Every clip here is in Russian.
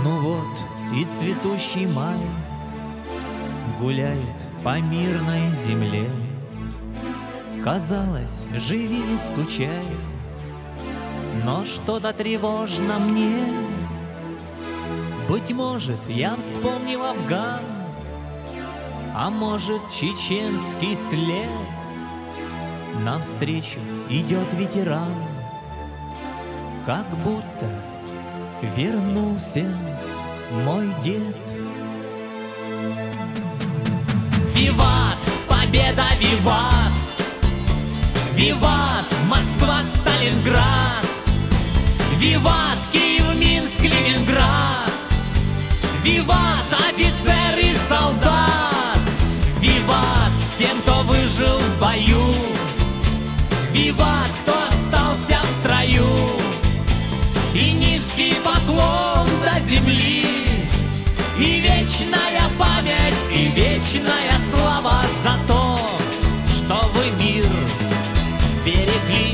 Ну вот и цветущий май гуляет по мирной земле. Казалось, живи не скучай, но что-то тревожно мне. Быть может, я вспомнил Афган, а может, чеченский след. Навстречу идет ветеран, как будто вернулся мой дед. Виват, победа, виват! Виват, Москва, Сталинград! Виват, Киев, Минск, Ленинград! Виват, офицер и солдат! Виват, всем, кто выжил в бою! Виват, кто остался в строю! И низкий поклон до земли, и вечная память, и вечная слава за то, что вы мир сберегли.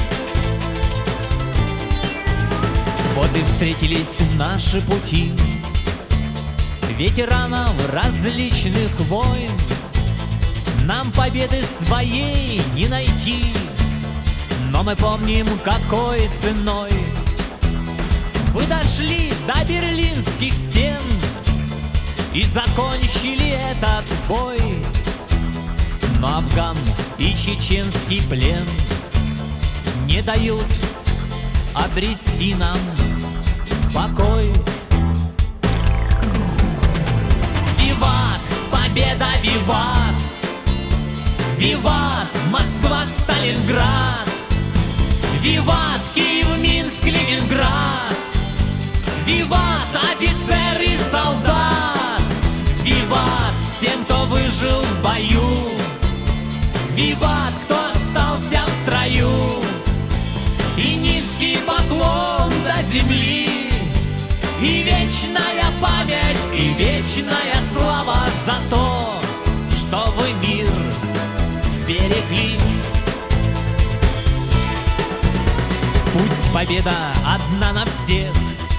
Вот и встретились наши пути ветеранов различных войн. Нам победы своей не найти, но мы помним, какой ценой вы дошли до берлинских стен и закончили этот бой. Но Афган и чеченский плен не дают обрести нам покой. Виват, победа, виват! Виват, Москва, Сталинград! Виват, Киев, Минск, Ленинград! Виват, офицер и солдат! Виват, всем, кто выжил в бою! Виват, кто остался в строю! И низкий поклон до земли, и вечная память, и вечная слава за то, что вы мир сберегли. Пусть победа одна на всех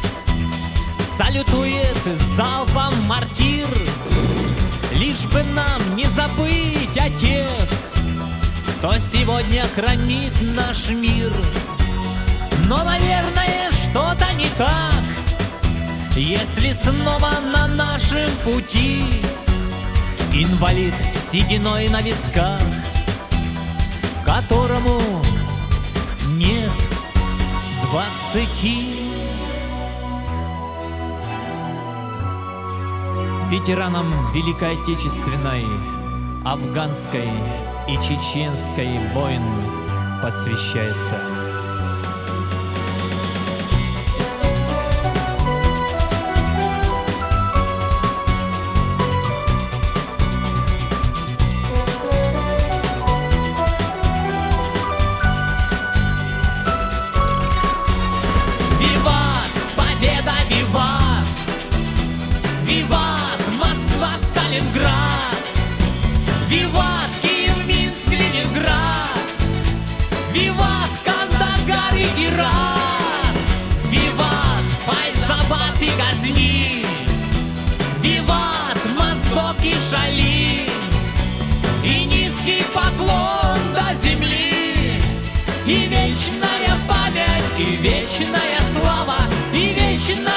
салютует залпом мортир, лишь бы нам не забыть о тех, кто сегодня хранит наш мир. Но, наверное, что-то не так, если снова на нашем пути инвалид с сединой на висках, которому нет 20. Ветеранам Великой Отечественной, афганской и чеченской войн посвящается. Виват, победа, виват! Виват, Москва, Сталинград! Виват, Киев, Минск, Ленинград! Виват, Кандагар и Герат! Виват, Файзабад и Газни! Виват, Моздок и Шали! И низкий поклон до земли, и вечная память, и вечная слава, и вечная